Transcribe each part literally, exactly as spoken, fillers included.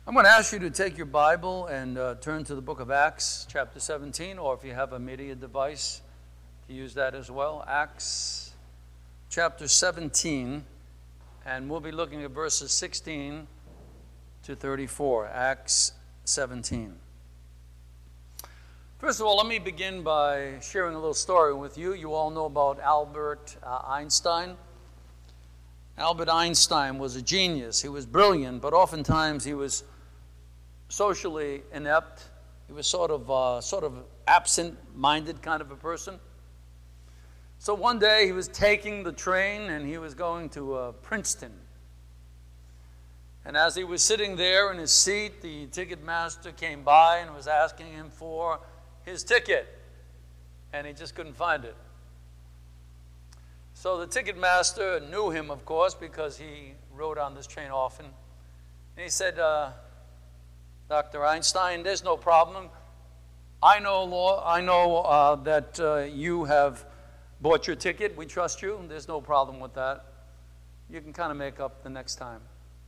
I'm going to ask you to take your Bible and uh, turn to the book of Acts, chapter seventeen, or if you have a media device, to use that as well. Acts, chapter seventeen, and we'll be looking at verses sixteen to thirty-four. Acts seventeen. First of all, let me begin by sharing a little story with you. You all know about Albert uh, Einstein. Albert Einstein was a genius. He was brilliant, but oftentimes he was socially inept. He was sort of uh, sort of absent-minded kind of a person. So one day he was taking the train and he was going to uh, Princeton. And as he was sitting there in his seat, the ticket master came by and was asking him for his ticket. And he just couldn't find it. So the ticket master knew him, of course, because he rode on this train often. And he said, uh, Doctor Einstein, there's no problem. I know, law, I know uh, that uh, you have bought your ticket. We trust you. There's no problem with that. You can kind of make up the next time.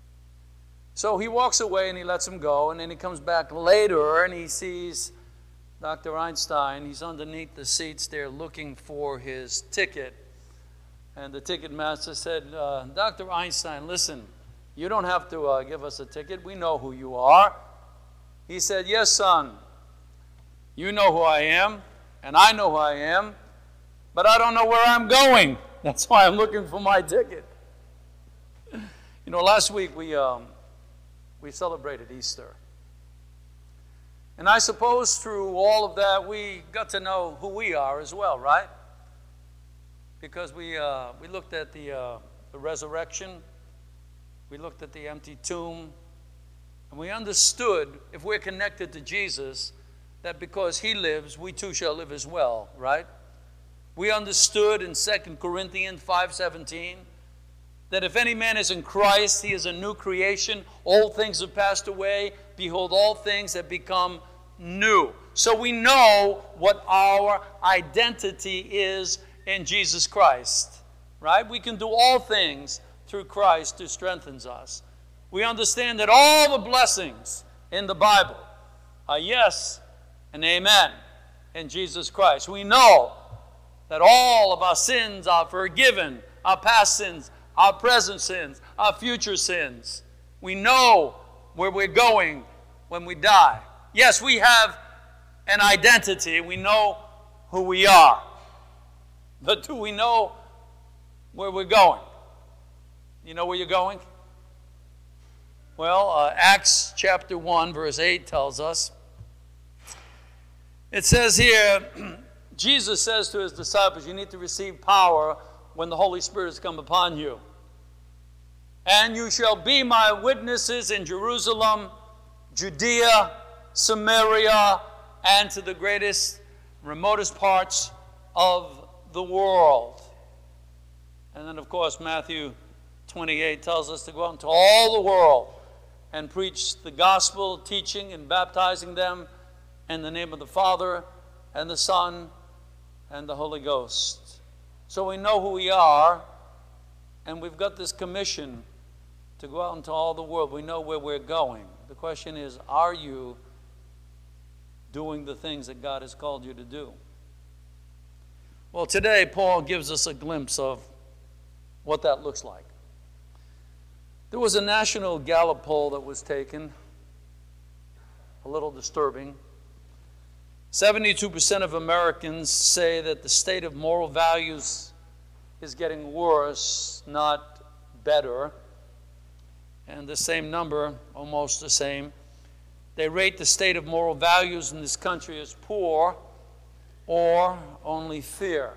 So he walks away and he lets him go. And then he comes back later and he sees Doctor Einstein. He's underneath the seats there looking for his ticket. And the ticket master said, uh, Doctor Einstein, listen, you don't have to uh, give us a ticket. We know who you are. He said, yes, son, you know who I am, and I know who I am, but I don't know where I'm going. That's why I'm looking for my ticket. You know, last week we, um, we celebrated Easter. And I suppose through all of that we got to know who we are as well, right? Because we, uh, we looked at the, uh, the resurrection, we looked at the empty tomb, and we understood, if we're connected to Jesus, that because he lives, we too shall live as well, right? We understood in Second Corinthians five seventeen that if any man is in Christ, he is a new creation. Old things have passed away. Behold, all things have become new. So we know what our identity is in Jesus Christ, right? We can do all things through Christ who strengthens us. We understand that all the blessings in the Bible are yes and amen in Jesus Christ. We know that all of our sins are forgiven, our past sins, our present sins, our future sins. We know where we're going when we die. Yes, we have an identity. We know who we are. But do we know where we're going? You know where you're going? Well, uh, Acts chapter one, verse eight tells us. It says here, Jesus says to his disciples, you need to receive power when the Holy Spirit has come upon you. And you shall be my witnesses in Jerusalem, Judea, Samaria, and to the greatest, remotest parts of the world. And then, of course, Matthew twenty-eight tells us to go out into all the world and preach the gospel, teaching and baptizing them in the name of the Father and the Son and the Holy Ghost. So we know who we are, and we've got this commission to go out into all the world. We know where we're going. The question is, are you doing the things that God has called you to do? Well, today Paul gives us a glimpse of what that looks like. There was a national Gallup poll that was taken, a little disturbing. seventy-two percent of Americans say that the state of moral values is getting worse, not better. And the same number, almost the same, they rate the state of moral values in this country as poor or only fair.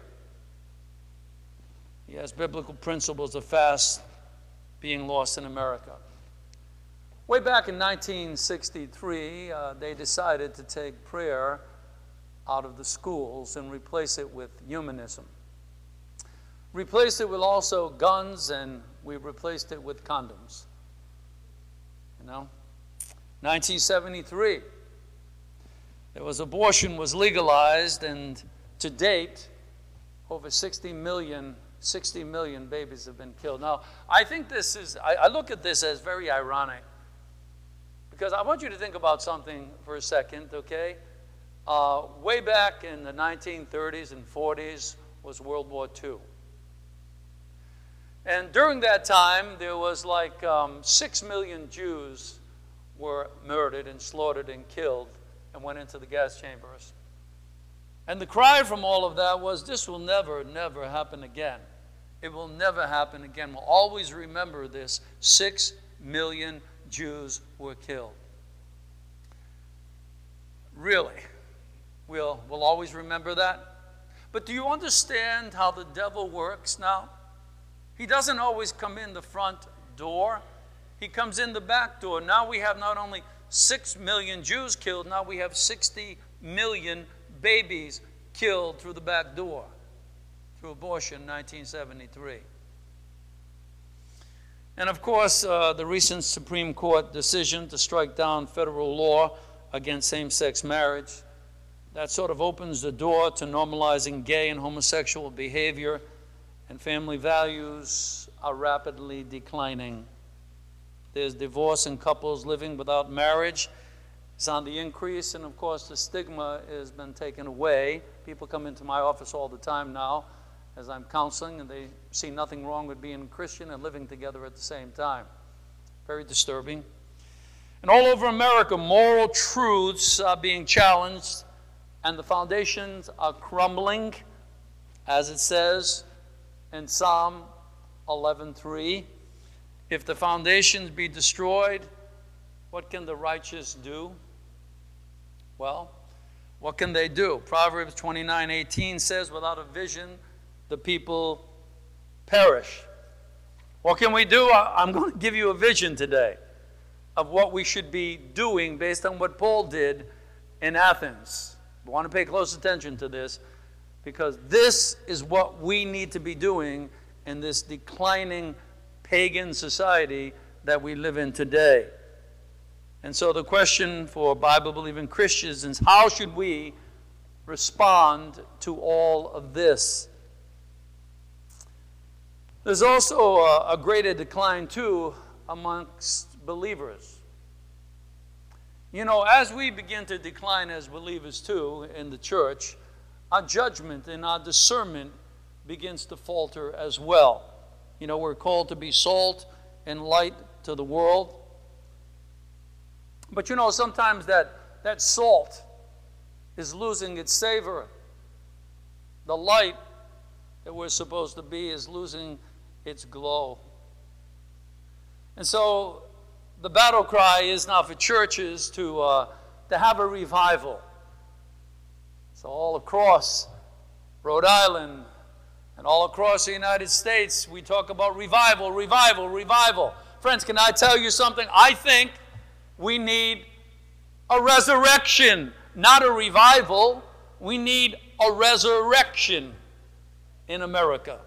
Yes, biblical principles are fast being lost in America. Way back in nineteen sixty-three, uh, they decided to take prayer out of the schools and replace it with humanism. Replaced it with also guns, and we replaced it with condoms. You know? nineteen seventy-three, there was abortion was legalized, and to date, over sixty million sixty million babies have been killed. Now, I think this is, I, I look at this as very ironic. Because I want you to think about something for a second, okay? Uh, way back in the nineteen thirties and forties was World War Two. And during that time, there was like um, six million Jews were murdered and slaughtered and killed and went into the gas chambers. And the cry from all of that was, this will never, never happen again. It will never happen again. We'll always remember this. Six million Jews were killed. Really? We'll, we'll always remember that? But do you understand how the devil works now? He doesn't always come in the front door. He comes in the back door. Now we have not only six million Jews killed, now we have sixty million babies killed through the back door, through abortion in nineteen seventy-three. And of course, uh, the recent Supreme Court decision to strike down federal law against same-sex marriage, that sort of opens the door to normalizing gay and homosexual behavior, and family values are rapidly declining. There's divorce in couples living without marriage. It's on the increase, and of course the stigma has been taken away. People come into my office all the time now as I'm counseling, and they see nothing wrong with being a Christian and living together at the same time. Very disturbing. And all over America, moral truths are being challenged, and the foundations are crumbling, as it says in Psalm eleven three. If the foundations be destroyed, what can the righteous do? Well, what can they do? Proverbs twenty-nine eighteen says, without a vision, the people perish. What can we do? I'm going to give you a vision today of what we should be doing based on what Paul did in Athens. I want to pay close attention to this, because this is what we need to be doing in this declining pagan society that we live in today. And so the question for Bible-believing Christians is, how should we respond to all of this? There's also a, a greater decline, too, amongst believers. You know, as we begin to decline as believers, too, in the church, our judgment and our discernment begins to falter as well. You know, we're called to be salt and light to the world. But you know, sometimes that, that salt is losing its savor. The light that we're supposed to be is losing its glow. And so the battle cry is now for churches to, uh, to have a revival. So all across Rhode Island and all across the United States, we talk about revival, revival, revival. Friends, can I tell you something? I think we need a resurrection, not a revival. We need a resurrection in America.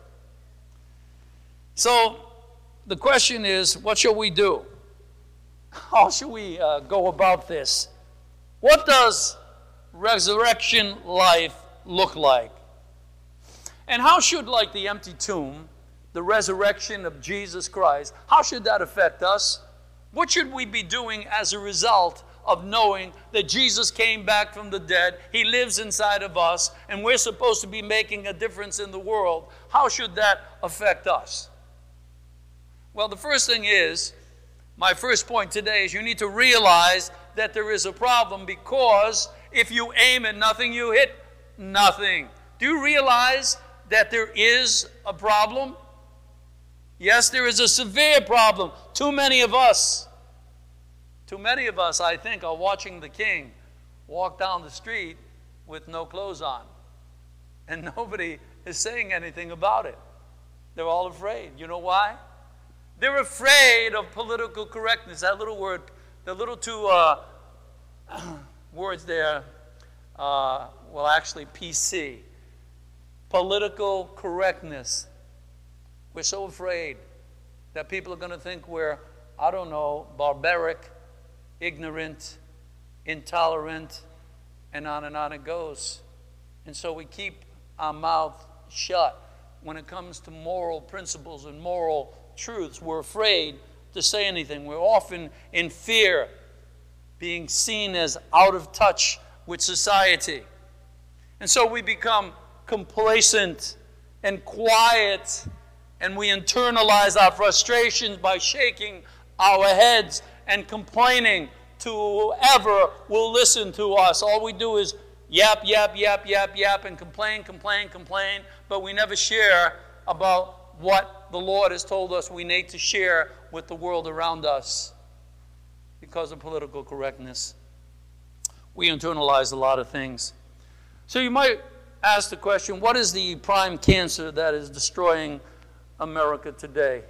So the question is, what shall we do? How should we uh, go about this? What does resurrection life look like? And how should, like the empty tomb, the resurrection of Jesus Christ, how should that affect us? What should we be doing as a result of knowing that Jesus came back from the dead? He lives inside of us, and we're supposed to be making a difference in the world. How should that affect us? Well, the first thing is, my first point today is you need to realize that there is a problem, because if you aim at nothing, you hit nothing. Do you realize that there is a problem? Yes, there is a severe problem. Too many of us, too many of us, I think, are watching the King walk down the street with no clothes on. And nobody is saying anything about it. They're all afraid. You know why? They're afraid of political correctness. That little word, the little two uh, words there, uh, well, actually P C. Political correctness. We're so afraid that people are going to think we're, I don't know, barbaric, ignorant, intolerant, and on and on it goes. And so we keep our mouth shut. When it comes to moral principles and moral truths, we're afraid to say anything. We're often in fear. being seen as out of touch with society. And so we become complacent and quiet, and we internalize our frustrations by shaking our heads and complaining to whoever will listen to us. All we do is yap, yap, yap, yap, yap, and complain, complain, complain, but we never share about what the Lord has told us we need to share with the world around us because of political correctness. We internalize a lot of things. So you might ask the question, what is the prime cancer that is destroying America today?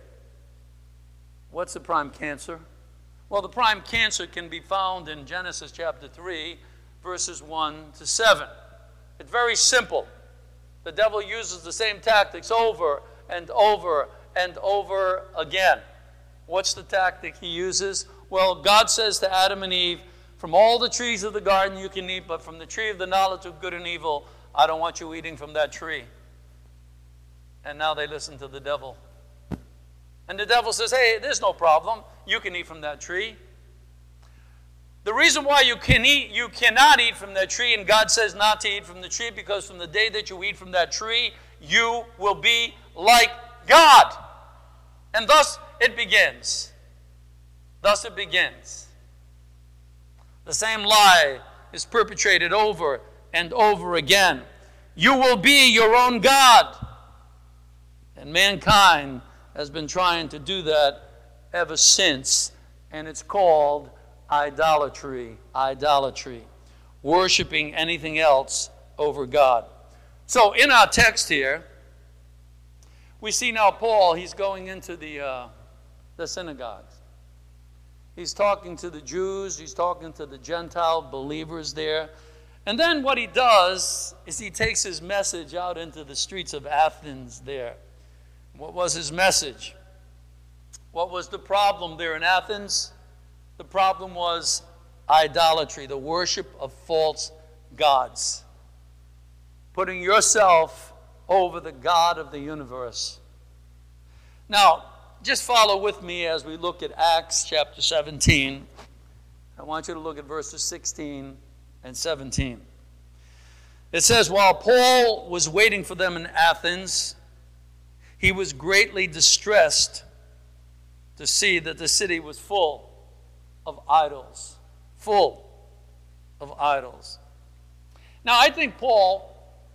What's the prime cancer? Well, the prime cancer can be found in Genesis chapter three, verses one to seven. It's very simple. The devil uses the same tactics over and over and over again. What's the tactic he uses? Well, God says to Adam and Eve, from all the trees of the garden you can eat, but from the tree of the knowledge of good and evil, I don't want you eating from that tree. And now they listen to the devil. And the devil says, hey, there's no problem. You can eat from that tree. The reason why you can eat, you cannot eat from that tree, and God says not to eat from the tree, because from the day that you eat from that tree, you will be like God. And thus it begins. Thus it begins. The same lie is perpetrated over and over again. You will be your own God. And mankind has been trying to do that ever since, and it's called idolatry. Idolatry. Worshipping anything else over God. So in our text here, we see now Paul, he's going into the, uh, the synagogues. He's talking to the Jews, he's talking to the Gentile believers there. And then what he does is he takes his message out into the streets of Athens there. What was his message? What was the problem there in Athens? The problem was idolatry, the worship of false gods. Putting yourself over the God of the universe. Now, just follow with me as we look at Acts chapter seventeen. I want you to look at verses sixteen and seventeen. It says, while Paul was waiting for them in Athens, he was greatly distressed to see that the city was full of idols. Full of idols. Now, I think Paul,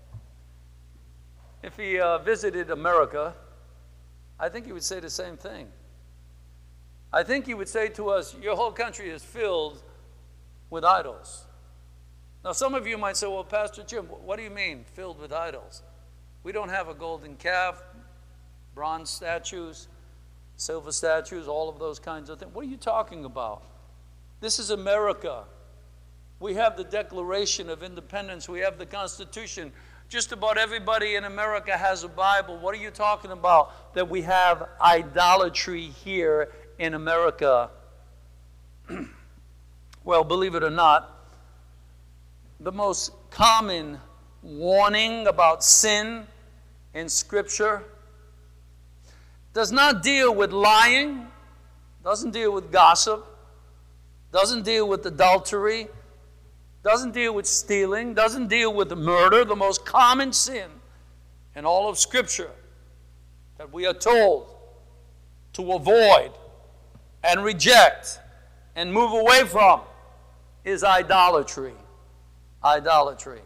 if he uh, visited America, I think he would say the same thing. I think he would say to us, your whole country is filled with idols. Now, some of you might say, well, Pastor Jim, what do you mean, filled with idols? We don't have a golden calf, bronze statues, silver statues, all of those kinds of things. What are you talking about? This is America. We have the Declaration of Independence. We have the Constitution. Just about everybody in America has a Bible. What are you talking about that we have idolatry here in America? Well, believe it or not, the most common warning about sin in Scripture does not deal with lying, doesn't deal with gossip, doesn't deal with adultery, doesn't deal with stealing, doesn't deal with murder, the most common sin in all of Scripture that we are told to avoid and reject and move away from is idolatry. Idolatry.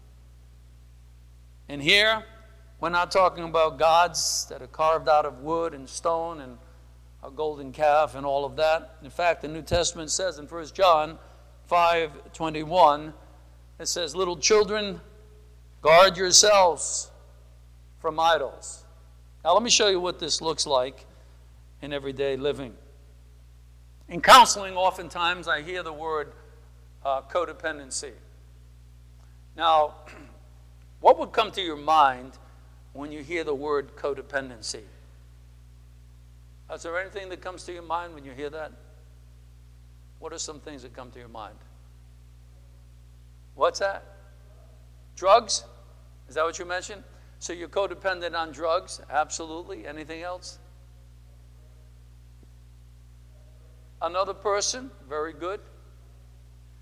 And here, we're not talking about gods that are carved out of wood and stone and a golden calf and all of that. In fact, the New Testament says in First John five twenty-one, it says, little children, guard yourselves from idols. Now let me show you what this looks like in everyday living. In counseling, oftentimes I hear the word uh, codependency. Now, what would come to your mind when you hear the word codependency? Is there anything that comes to your mind when you hear that? What are some things that come to your mind? What's that? Drugs? Is that what you mentioned? So you're codependent on drugs? Absolutely. Anything else? Another person? Very good.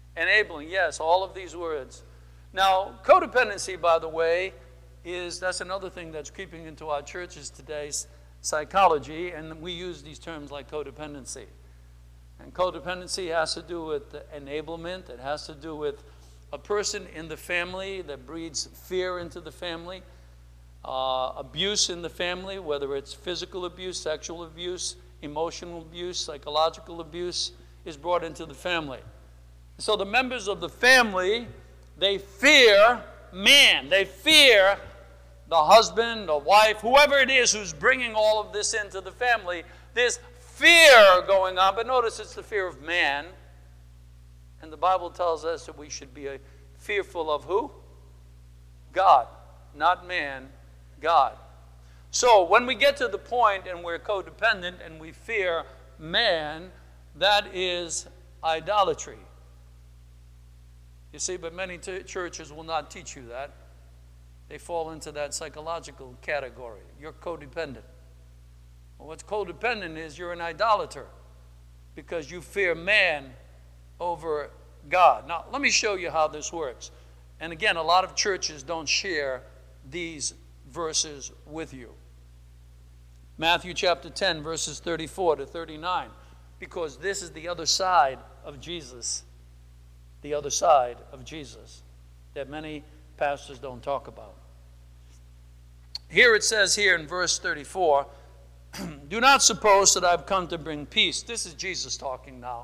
Enabling, yes, all of these words. Now, codependency, by the way, is, that's another thing that's creeping into our churches today, psychology, and we use these terms like codependency. And codependency has to do with enablement. It has to do with a person in the family that breeds fear into the family, uh, abuse in the family, whether it's physical abuse, sexual abuse, emotional abuse, psychological abuse, is brought into the family. So the members of the family, they fear man. They fear the husband, the wife, whoever it is who's bringing all of this into the family. There's fear going on, but notice it's the fear of man. And the Bible tells us that we should be fearful of who? God. Not man, God. So when we get to the point and we're codependent and we fear man, that is idolatry. You see, but many t- churches will not teach you that. They fall into that psychological category. You're codependent. Well, what's codependent is you're an idolater because you fear man over God. Now, let me show you how this works. And again, a lot of churches don't share these verses with you. Matthew chapter ten, verses thirty-four to thirty-nine. Because this is the other side of Jesus. The other side of Jesus that many pastors don't talk about. Here it says here in verse thirty-four, do not suppose that I've come to bring peace. This is Jesus talking now.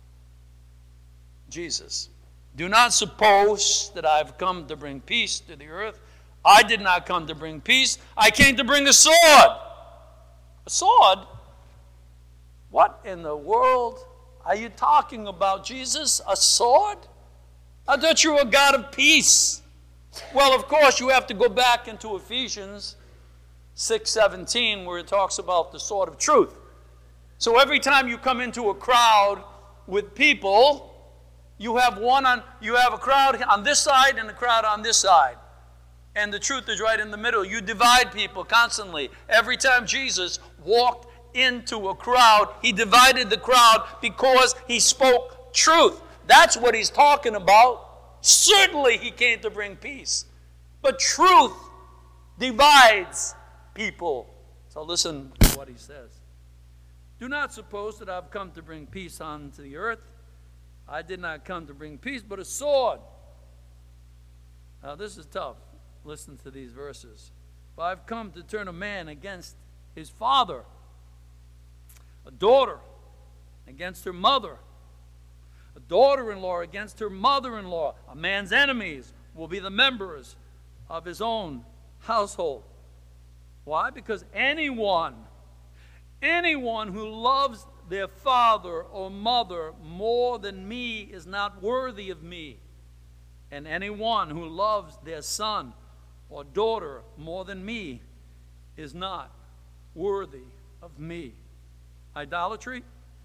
Jesus. Do not suppose that I've come to bring peace to the earth. I did not come to bring peace. I came to bring a sword. A sword? What in the world are you talking about, Jesus? A sword? I thought you were a God of peace. Well, of course, you have to go back into Ephesians six seventeen, where it talks about the sword of truth. So every time you come into a crowd with people, you have one on you have a crowd on this side and a crowd on this side. And the truth is right in the middle. You divide people constantly. Every time Jesus walked into a crowd, he divided the crowd because he spoke truth. That's what he's talking about. Certainly he came to bring peace. But truth divides people. So listen to what he says. Do not suppose that I've come to bring peace onto the earth. I did not come to bring peace, but a sword. Now this is tough. Listen to these verses. For I've come to turn a man against his father, a daughter against her mother, a daughter-in-law against her mother-in-law. A man's enemies will be the members of his own household. Why? Because anyone, anyone who loves their father or mother more than me is not worthy of me. And anyone who loves their son or daughter more than me is not worthy of me. Idolatry?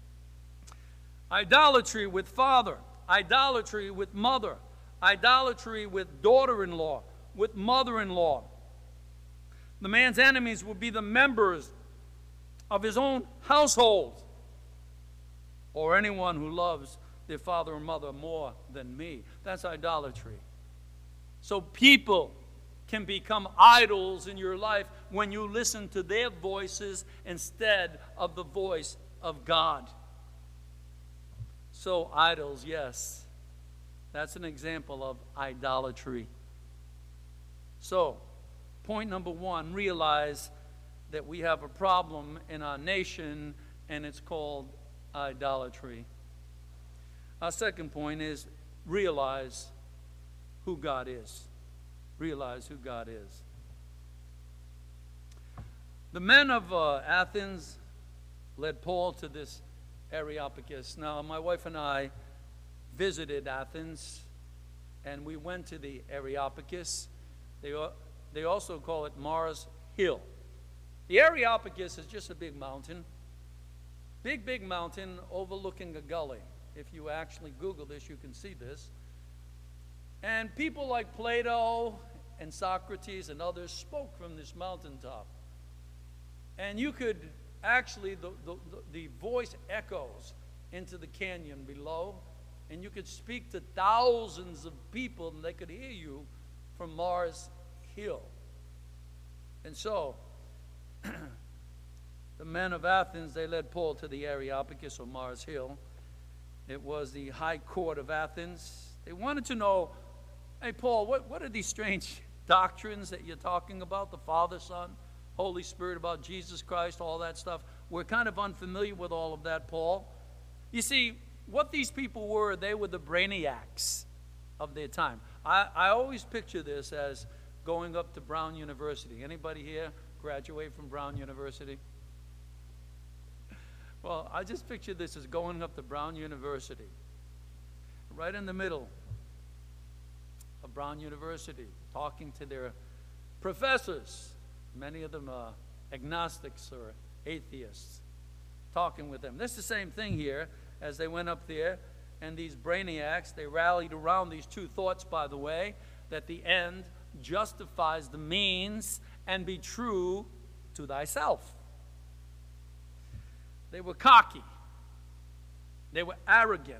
Idolatry with father, idolatry with mother, idolatry with daughter-in-law, with mother-in-law. The man's enemies will be the members of his own household, or anyone who loves their father or mother more than me. That's idolatry. So people can become idols in your life when you listen to their voices instead of the voice of God. So idols, yes, that's an example of idolatry. So, point number one, realize that we have a problem in our nation, and it's called idolatry. Our second point is realize who God is. Realize who God is. The men of uh, Athens led Paul to this Areopagus. Now, my wife and I visited Athens, and we went to the Areopagus. They, they also call it Mars Hill. The Areopagus is just a big mountain. Big, big mountain overlooking a gully. If you actually Google this, you can see this. And people like Plato and Socrates and others spoke from this mountaintop. And you could actually, the, the, the voice echoes into the canyon below. and you could speak to thousands of people and they could hear you from Mars Hill. And so, the men of Athens, they led Paul to the Areopagus, or Mars Hill. It was the high court of Athens. They wanted to know, hey, Paul, what, what are these strange doctrines that you're talking about? The Father, Son, Holy Spirit, about Jesus Christ, all that stuff. We're kind of unfamiliar with all of that, Paul. You see, what these people were, they were the brainiacs of their time. I, I always picture this as going up to Brown University. Anybody here graduate from Brown University? Well, I just picture this as going up to Brown University. Right in the middle of Brown University, talking to their professors. Many of them are agnostics or atheists, talking with them. That's the same thing here as they went up there, and these brainiacs, they rallied around these two thoughts, by the way, that the end justifies the means, and be true to thyself. They were cocky. They were arrogant.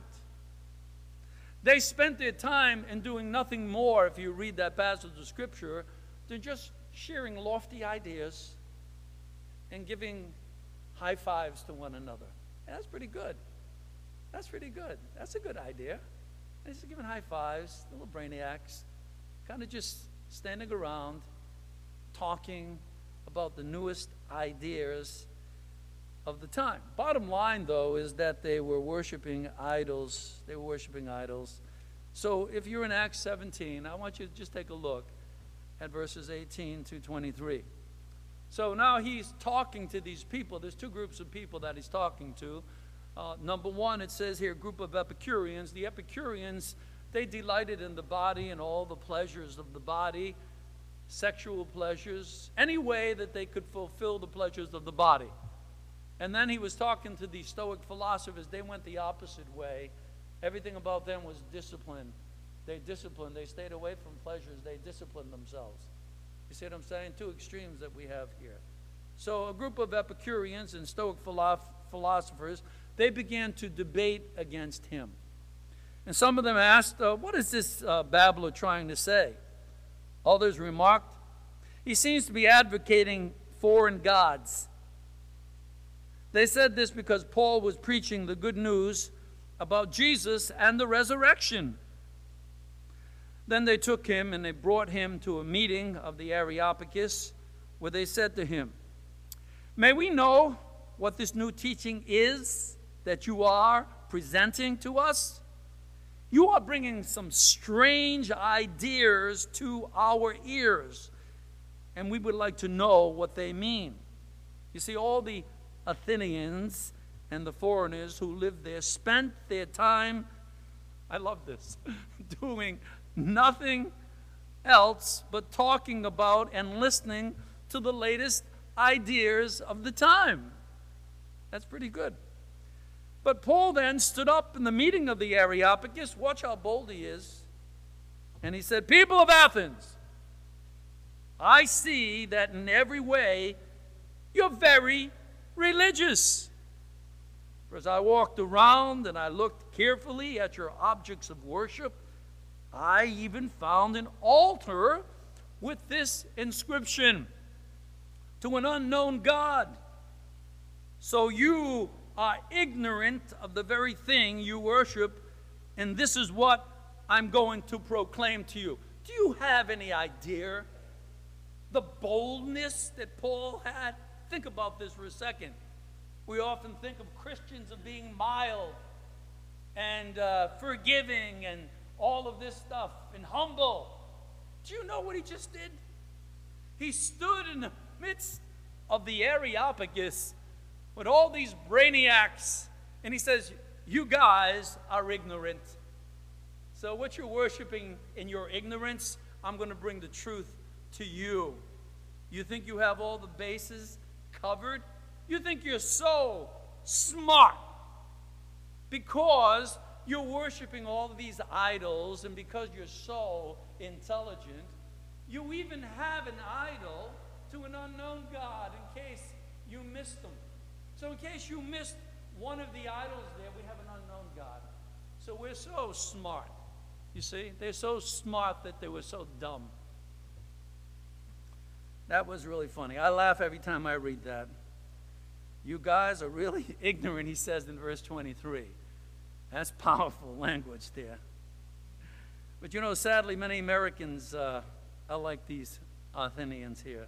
They spent their time in doing nothing more, if you read that passage of Scripture, than just sharing lofty ideas and giving high fives to one another. And that's pretty good. That's pretty good. That's a good idea. They're just giving high fives, little brainiacs, kind of just standing around, talking about the newest ideas of the time. Bottom line, though, is that they were worshiping idols. They were worshiping idols. So if you're in Acts seventeen, I want you to just take a look at verses eighteen to twenty-three. So now he's talking to these people. There's two groups of people that he's talking to. Uh, number one, it says here, a group of Epicureans. The Epicureans, they delighted in the body and all the pleasures of the body, sexual pleasures, any way that they could fulfill the pleasures of the body. And then he was talking to the Stoic philosophers. They went the opposite way. Everything about them was discipline. They disciplined. They stayed away from pleasures. They disciplined themselves. You see what I'm saying? Two extremes that we have here. So a group of Epicureans and Stoic philo- philosophers, they began to debate against him. And some of them asked, uh, what is this uh, babbler trying to say? Others remarked, he seems to be advocating foreign gods. They said this because Paul was preaching the good news about Jesus and the resurrection. Then they took him and they brought him to a meeting of the Areopagus, where they said to him, may we know what this new teaching is that you are presenting to us? You are bringing some strange ideas to our ears, and we would like to know what they mean. You see, all the Athenians and the foreigners who lived there spent their time, I love this, doing nothing else but talking about and listening to the latest ideas of the time. That's pretty good. But Paul then stood up in the meeting of the Areopagus. Watch how bold he is. And he said, people of Athens, I see that in every way you're very religious. For as I walked around and I looked carefully at your objects of worship, I even found an altar with this inscription, to an unknown God. So you are ignorant of the very thing you worship, and this is what I'm going to proclaim to you. Do you have any idea the boldness that Paul had? Think about this for a second. We often think of Christians as being mild and uh, forgiving and all of this stuff, and humble. Do you know what he just did? He stood in the midst of the Areopagus with all these brainiacs, and he says, you guys are ignorant. So what you're worshiping in your ignorance, I'm going to bring the truth to you. You think you have all the bases covered? You think you're so smart because you're worshiping all of these idols, and because you're so intelligent, you even have an idol to an unknown God in case you missed them. So in case you missed one of the idols there, we have an unknown God. So we're so smart. You see, they're so smart that they were so dumb. That was really funny. I laugh every time I read that. You guys are really ignorant, he says in verse twenty-three. That's powerful language there. But you know, sadly, many Americans uh, are like these Athenians here.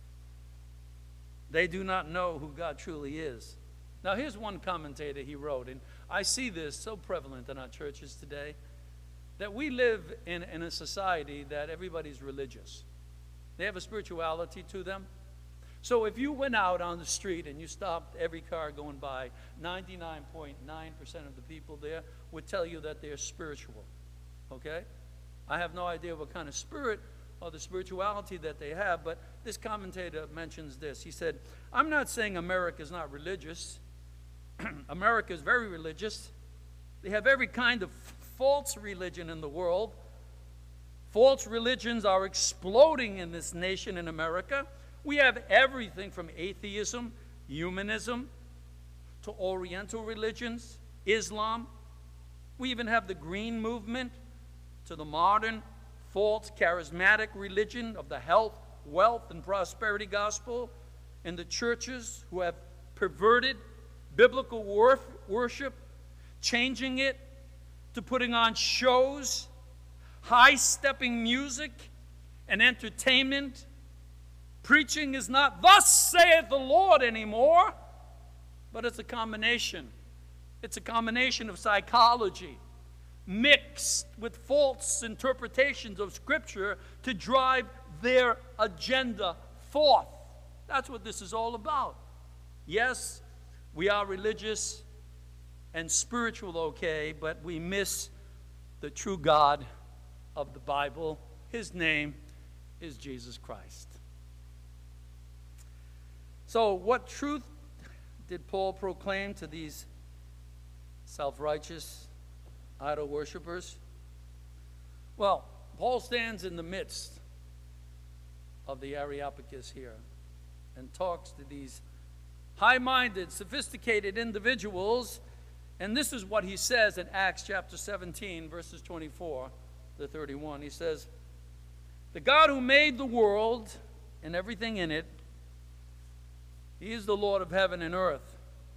They do not know who God truly is. Now, here's one commentator he wrote, and I see this so prevalent in our churches today, that we live in, in a society that everybody's religious. They have a spirituality to them. So if you went out on the street and you stopped every car going by, ninety-nine point nine percent of the people there would tell you that they're spiritual. Okay? I have no idea what kind of spirit or the spirituality that they have, but this commentator mentions this. He said, I'm not saying America is not religious. America is very religious. They have every kind of false religion in the world. False religions are exploding in this nation, in America. We have everything from atheism, humanism, to Oriental religions, Islam. We even have the Green Movement, to the modern, false, charismatic religion of the health, wealth, and prosperity gospel, and the churches who have perverted biblical worship, changing it to putting on shows, high-stepping music, and entertainment. Preaching is not, thus saith the Lord, anymore, but it's a combination. It's a combination of psychology mixed with false interpretations of Scripture to drive their agenda forth. That's what this is all about. Yes, we are religious and spiritual, okay, but we miss the true God of the Bible. His name is Jesus Christ. So what truth did Paul proclaim to these self-righteous idol worshipers? Well, Paul stands in the midst of the Areopagus here and talks to these high-minded, sophisticated individuals, and this is what he says in Acts chapter seventeen, verses twenty-four to thirty-one. He says, the God who made the world and everything in it, he is the Lord of heaven and earth.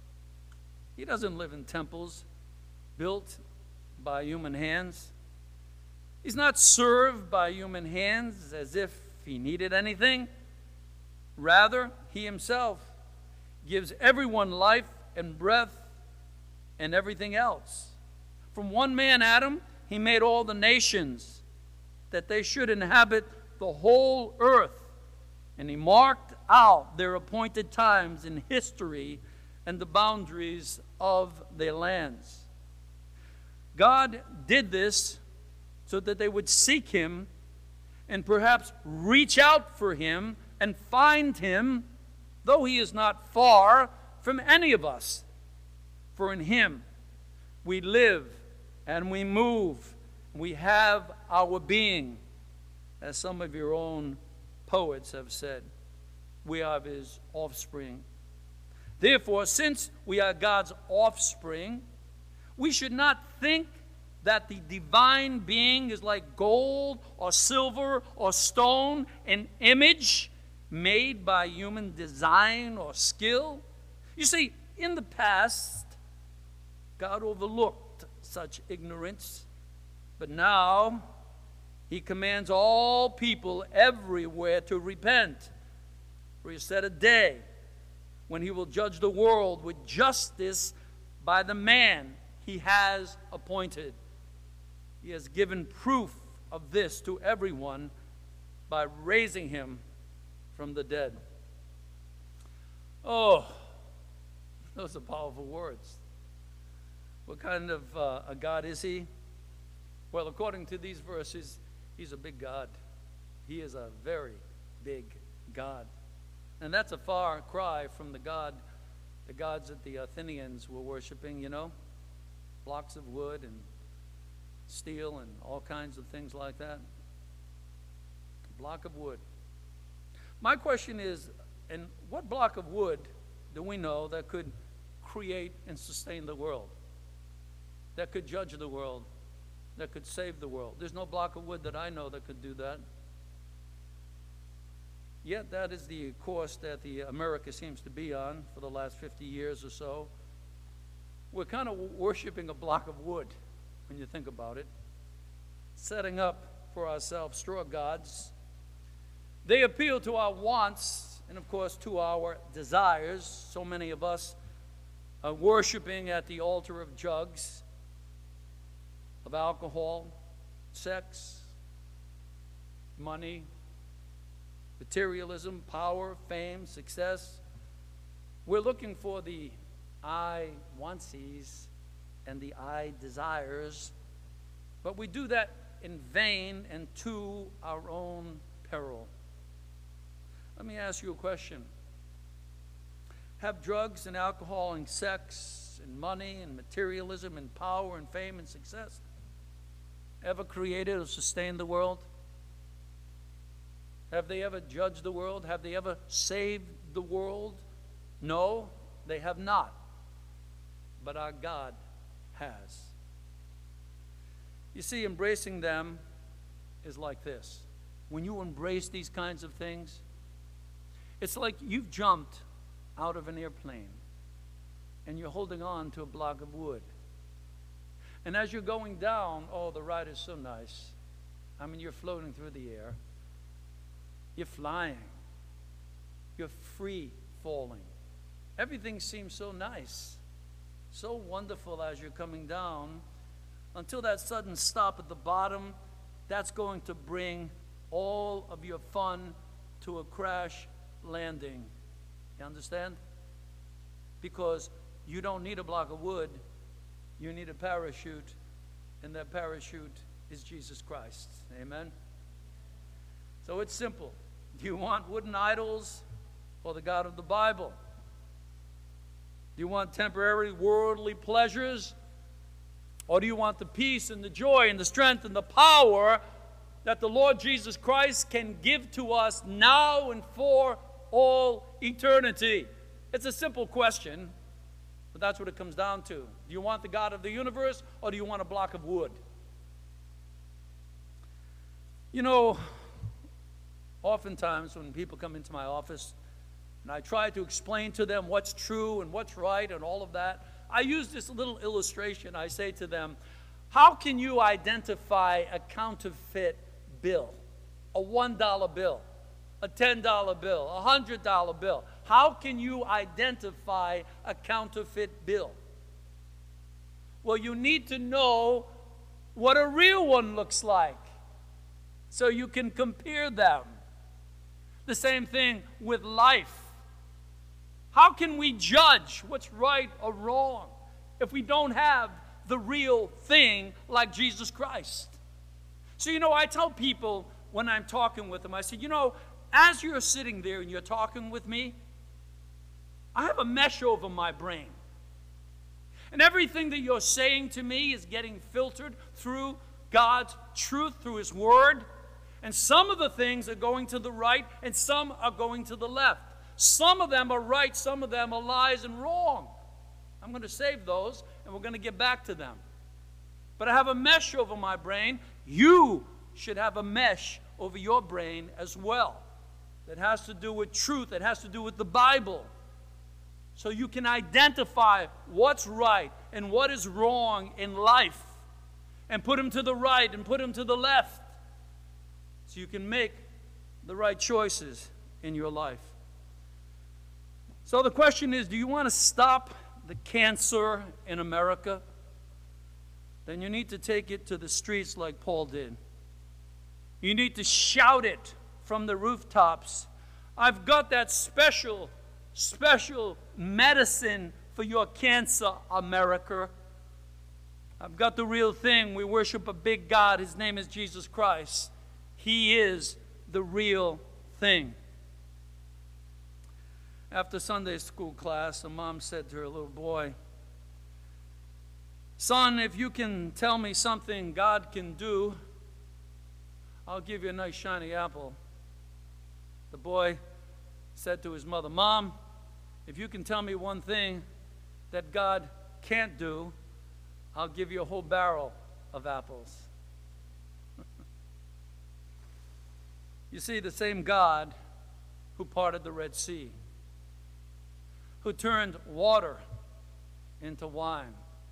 He doesn't live in temples built by human hands. He's not served by human hands as if he needed anything. Rather, he himself gives everyone life and breath and everything else. From one man, Adam, he made all the nations that they should inhabit the whole earth. And he marked out their appointed times in history and the boundaries of their lands. God did this so that they would seek him and perhaps reach out for him and find him, though he is not far from any of us. For in him we live and we move, we have our being, as some of your own poets have said. We are his offspring. Therefore, since we are God's offspring, we should not think that the divine being is like gold or silver or stone, an image made by human design or skill. You see, in the past, God overlooked such ignorance, but now he commands all people everywhere to repent. For he set a day when he will judge the world with justice by the man he has appointed. He has given proof of this to everyone by raising him from the dead. Oh, those are powerful words. What kind of uh, a God is he? Well, according to these verses, he's a big God. He is a very big God. And that's a far cry from the God, the gods that the Athenians were worshiping, you know, blocks of wood and steel and all kinds of things like that. A block of wood. My question is, and what block of wood do we know that could create and sustain the world? that could judge the world, that could save the world. There's no block of wood that I know that could do that. Yet that is the course that the America seems to be on for the last fifty years or so. We're kind of worshiping a block of wood when you think about it, setting up for ourselves straw gods. They appeal to our wants and, of course, to our desires. So many of us are worshiping at the altar of jugs, of alcohol, sex, money, materialism, power, fame, success. We're looking for the I wantsies and the I desires, but we do that in vain and to our own peril. Let me ask you a question. Have drugs and alcohol and sex and money and materialism and power and fame and success ever created or sustained the world? Have they ever judged the world? Have they ever saved the world? No, they have not. But our God has. You see, embracing them is like this. When you embrace these kinds of things, it's like you've jumped out of an airplane and you're holding on to a block of wood. And as you're going down, oh, the ride is so nice. I mean, you're floating through the air. You're flying. You're free falling. Everything seems so nice, so wonderful as you're coming down, until that sudden stop at the bottom. That's going to bring all of your fun to a crash landing. You understand? Because you don't need a block of wood. You need a parachute, and that parachute is Jesus Christ. Amen? So it's simple. Do you want wooden idols or the God of the Bible? Do you want temporary worldly pleasures? Or do you want the peace and the joy and the strength and the power that the Lord Jesus Christ can give to us now and for all eternity? It's a simple question, but that's what it comes down to. Do you want the God of the universe, or do you want a block of wood? You know, oftentimes when people come into my office and I try to explain to them what's true and what's right and all of that, I use this little illustration. I say to them, how can you identify a counterfeit bill? A one dollar bill, a ten dollar bill, a one hundred dollar bill. How can you identify a counterfeit bill? Well, you need to know what a real one looks like so you can compare them. The same thing with life. How can we judge what's right or wrong if we don't have the real thing like Jesus Christ? So, you know, I tell people when I'm talking with them, I say, you know, as you're sitting there and you're talking with me, I have a mesh over my brain. And everything that you're saying to me is getting filtered through God's truth, through His Word. And some of the things are going to the right and some are going to the left. Some of them are right, some of them are lies and wrong. I'm going to save those, and we're going to get back to them. But I have a mesh over my brain. You should have a mesh over your brain as well. That has to do with truth. That has to do with the Bible. So you can identify what's right and what is wrong in life, and put them to the right and put them to the left, so you can make the right choices in your life. So the question is, do you want to stop the cancer in America? Then you need to take it to the streets like Paul did. You need to shout it from the rooftops. I've got that special, special medicine for your cancer, America. I've got the real thing. We worship a big God. His name is Jesus Christ. He is the real thing. After Sunday school class, a mom said to her little boy, "Son, if you can tell me something God can do, I'll give you a nice shiny apple." The boy said to his mother, "Mom, if you can tell me one thing that God can't do, I'll give you a whole barrel of apples. You see, the same God who parted the Red Sea, who turned water into wine.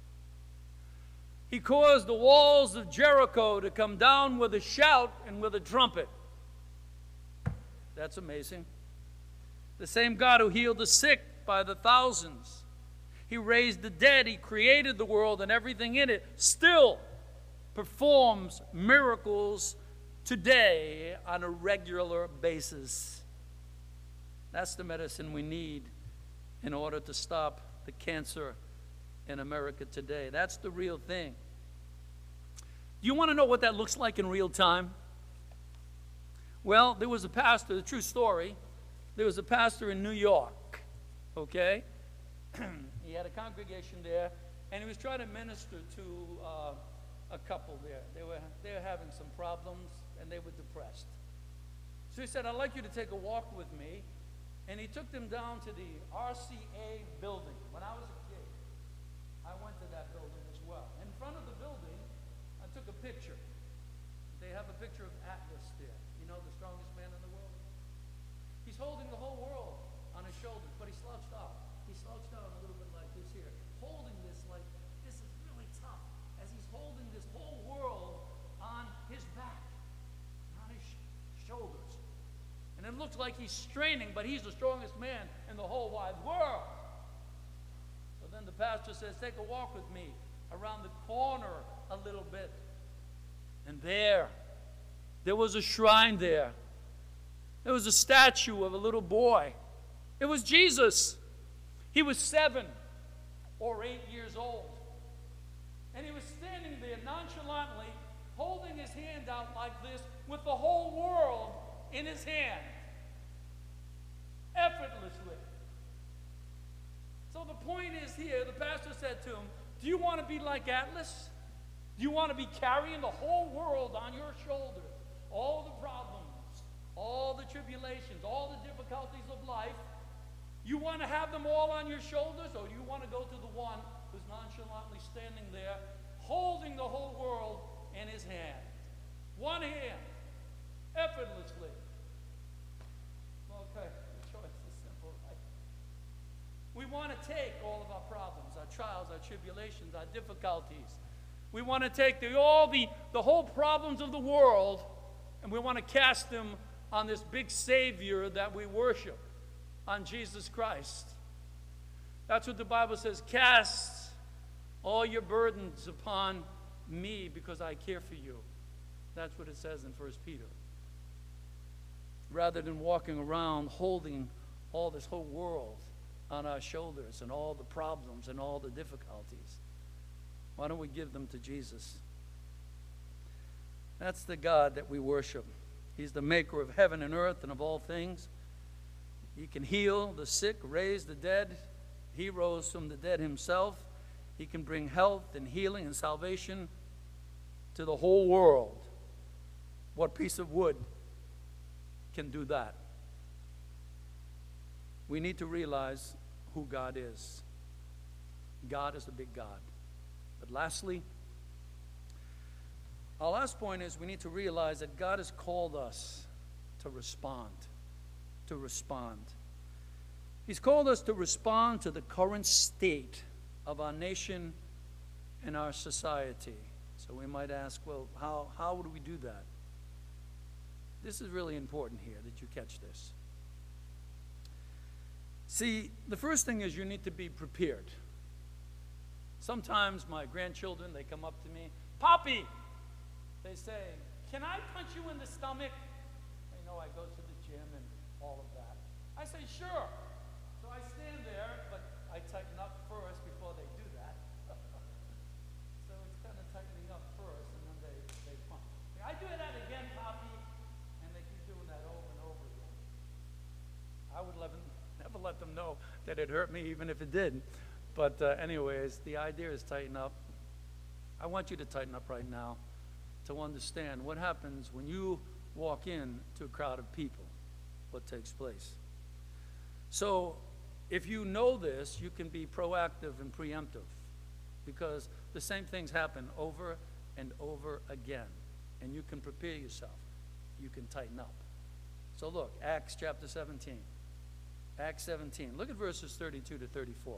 He caused the walls of Jericho to come down with a shout and with a trumpet. That's amazing. The same God who healed the sick by the thousands. He raised the dead. He created the world and everything in it. Still performs miracles today on a regular basis. That's the medicine we need in order to stop the cancer in America today. That's the real thing. Do you want to know what that looks like in real time? Well, there was a pastor, a true story. There was a pastor in New York, okay? He had a congregation there, and he was trying to minister to uh, a couple there. They were, they were having some problems, and they were depressed. So he said, I'd like you to take a walk with me. And he took them down to the R C A building. When I was a kid, I went to that building as well. In front of the building, I took a picture. They have a picture of Atlas there. You know, the strongest man in the world? He's holding the whole world on his shoulders, but he slouched out. He slouched out a little bit like this here, holding this like, this is really tough, as he's holding this whole world on his back, on his sh shoulders. And it looks like he's straining, but he's the strongest man in the whole wide world. So then the pastor says, take a walk with me around the corner a little bit. And there, there was a shrine there. There was a statue of a little boy. It was Jesus. He was seven or eight years old. And he was standing there nonchalantly, holding his hand out like this with the whole world in his hand, effortlessly. So the point is here, the pastor said to him, do you want to be like Atlas? Do you want to be carrying the whole world on your shoulders? All the problems, all the tribulations, all the difficulties of life. You want to have them all on your shoulders, or do you want to go to the one who's nonchalantly standing there, holding the whole world in his hand? One hand, effortlessly. Okay, the choice is simple, right? We want to take all of our problems, our trials, our tribulations, our difficulties. We want to take the, all the, the whole problems of the world, and we want to cast them on this big Savior that we worship, on Jesus Christ. That's what the Bible says, cast all your burdens upon me because I care for you. That's what it says in First Peter. Rather than walking around holding all this whole world on our shoulders and all the problems and all the difficulties, why don't we give them to Jesus? That's the God that we worship. He's the maker of heaven and earth and of all things. He can heal the sick, raise the dead. He rose from the dead himself. He can bring health and healing and salvation to the whole world. What piece of wood can do that? We need to realize who God is. God is a big God. But lastly, our last point is we need to realize that God has called us to respond. To respond. He's called us to respond to the current state of our nation and our society. So we might ask, well, how, how would we do that? This is really important here that you catch this. See, the first thing is you need to be prepared. Sometimes my grandchildren, they come up to me, Poppy, they say, can I punch you in the stomach? They know I go to the gym and all of that. I say, sure. So I stand there, but I tighten up first before they do that. So it's kind of tightening up first, and then they, they punch. I do that again, Poppy, and they keep doing that over and over again. I would let them, never let them know that it hurt me, even if it did. But uh, anyways, the idea is tighten up. I want you to tighten up right now to understand what happens when you walk in to a crowd of people, what takes place. So if you know this, you can be proactive and preemptive. because the same things happen over and over again. And you can prepare yourself. You can tighten up. So look, Acts chapter seventeen. Acts seventeen. Look at verses thirty-two to thirty-four.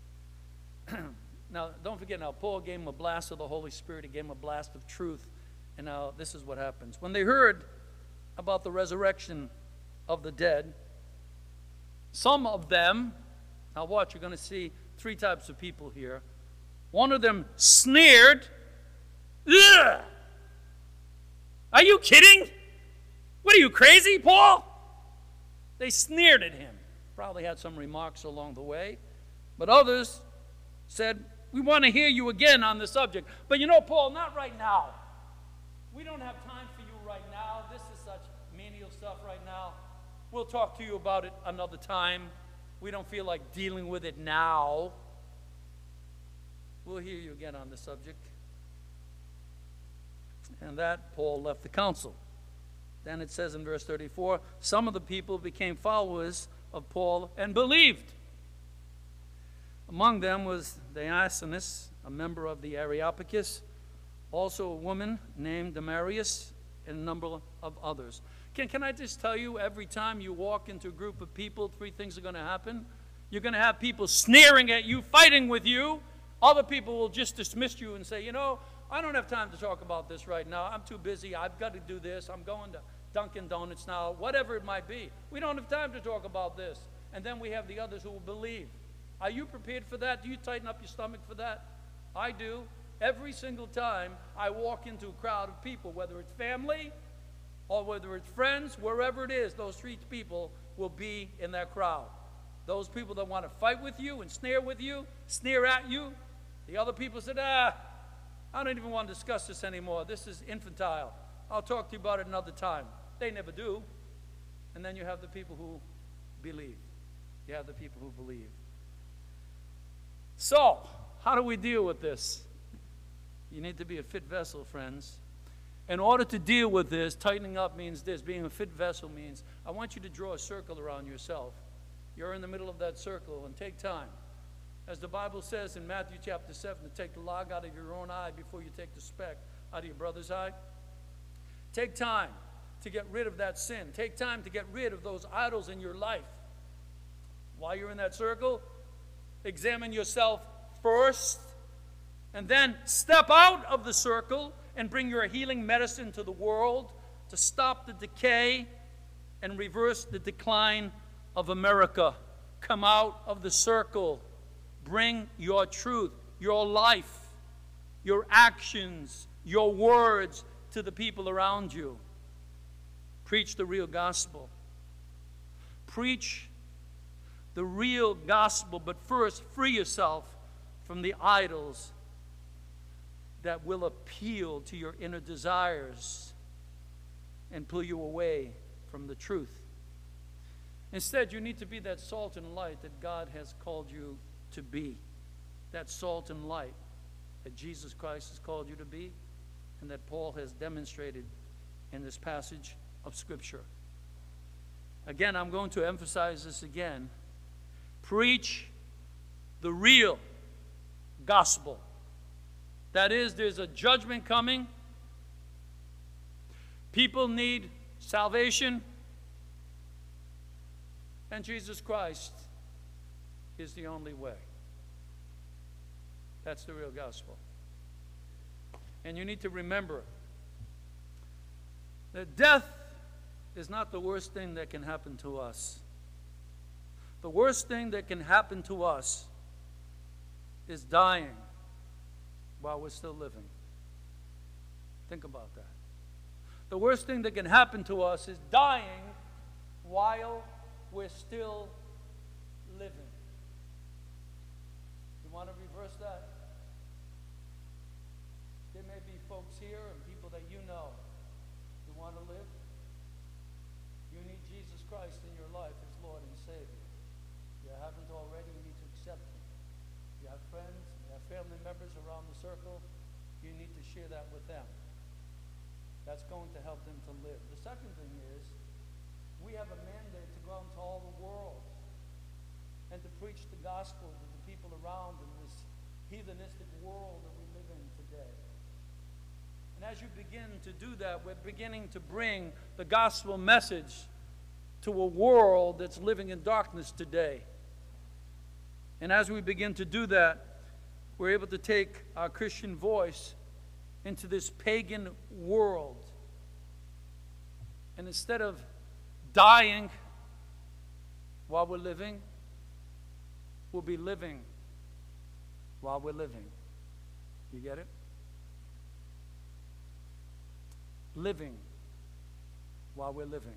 Now, don't forget, now Paul gave him a blast of the Holy Spirit. He gave him a blast of truth. And now this is what happens. When they heard about the resurrection of the dead, some of them, now watch, you're going to see three types of people here. One of them sneered. Ugh! Are you kidding? What are you, crazy, Paul? They sneered at him. Probably had some remarks along the way. But others said, we want to hear you again on the subject. But you know, Paul, not right now. We don't have time for you right now. This is such menial stuff right now. We'll talk to you about it another time. We don't feel like dealing with it now. We'll hear you again on the subject. And that Paul left the council. Then it says in verse thirty-four, some of the people became followers of Paul and believed. Among them was Dionysius, a member of the Areopagus, also a woman named Damaris, and a number of others. Can, can I just tell you, every time you walk into a group of people, three things are going to happen. You're going to have people sneering at you, fighting with you. Other people will just dismiss you and say, you know, I don't have time to talk about this right now. I'm too busy. I've got to do this. I'm going to Dunkin' Donuts now, whatever it might be. We don't have time to talk about this. And then we have the others who will believe. Are you prepared for that? Do you tighten up your stomach for that? I do. Every single time I walk into a crowd of people, whether it's family or whether it's friends, wherever it is, those three people will be in that crowd. Those people that want to fight with you and sneer with you, sneer at you. The other people said, ah, I don't even want to discuss this anymore. This is infantile. I'll talk to you about it another time. They never do. And then you have the people who believe. You have the people who believe. So, how do we deal with this? You need to be a fit vessel, friends. In order to deal with this, tightening up means this. Being a fit vessel means, I want you to draw a circle around yourself. You're in the middle of that circle, and take time. As the Bible says in Matthew chapter seven, to take the log out of your own eye before you take the speck out of your brother's eye. Take time to get rid of that sin. Take time to get rid of those idols in your life. While you're in that circle, examine yourself first, and then step out of the circle and bring your healing medicine to the world to stop the decay and reverse the decline of America. Come out of the circle. Bring your truth, your life, your actions, your words to the people around you. Preach the real gospel. Preach the real gospel, but first free yourself from the idols that will appeal to your inner desires and pull you away from the truth. Instead, you need to be that salt and light that God has called you to be. That salt and light that Jesus Christ has called you to be, and that Paul has demonstrated in this passage of Scripture. Again, I'm going to emphasize this again. Preach the real gospel. That is, there's a judgment coming. People need salvation. And Jesus Christ is the only way. That's the real gospel. And you need to remember that death is not the worst thing that can happen to us. The worst thing that can happen to us is dying while we're still living. Think about that. The worst thing that can happen to us is dying while we're still living. You want to reverse that? There may be folks here and people that you know who want to live. You need Jesus Christ in your life as Lord and Savior. If you haven't already, you need to accept Him. You have friends, you have family members around the circle, you need to share that with them. That's going to help them to live. The second thing is, we have a mandate to go out into all the world and to preach the gospel to the people around in this heathenistic world that we live in today. And as you begin to do that, we're beginning to bring the gospel message to a world that's living in darkness today. And as we begin to do that, we're able to take our Christian voice into this pagan world. And instead of dying while we're living, we'll be living while we're living. You get it? Living while we're living.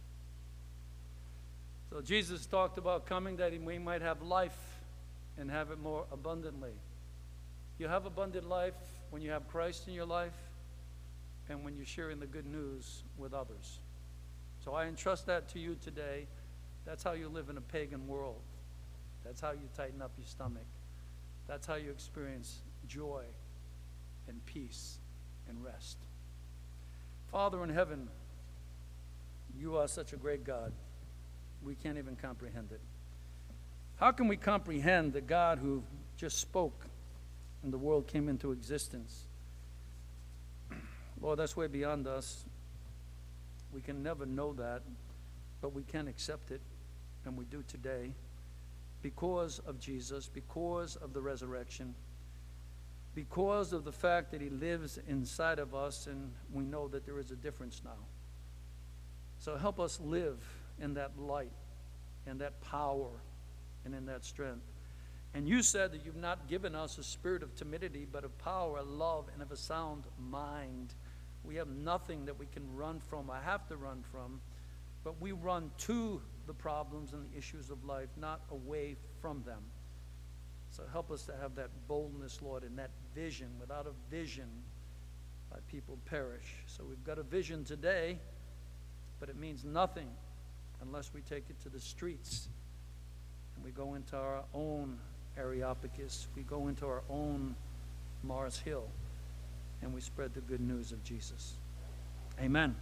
So Jesus talked about coming that we might have life and have it more abundantly. You have abundant life when you have Christ in your life and when you're sharing the good news with others. So I entrust that to you today. That's how you live in a pagan world. That's how you tighten up your stomach. That's how you experience joy and peace and rest. Father in heaven, you are such a great God. We can't even comprehend it. How can we comprehend the God who just spoke and the world came into existence? Lord, that's way beyond us. We can never know that, but we can accept it, and we do today because of Jesus, because of the resurrection, because of the fact that he lives inside of us, and we know that there is a difference now. So help us live in that light and that power and in that strength. And you said that you've not given us a spirit of timidity, but of power, love, and of a sound mind. We have nothing that we can run from or have to run from, but we run to the problems and the issues of life, not away from them. So help us to have that boldness, Lord, and that vision. Without a vision, my people perish. So we've got a vision today, but it means nothing unless we take it to the streets and we go into our own Areopagus, we go into our own Mars Hill, and we spread the good news of Jesus. Amen.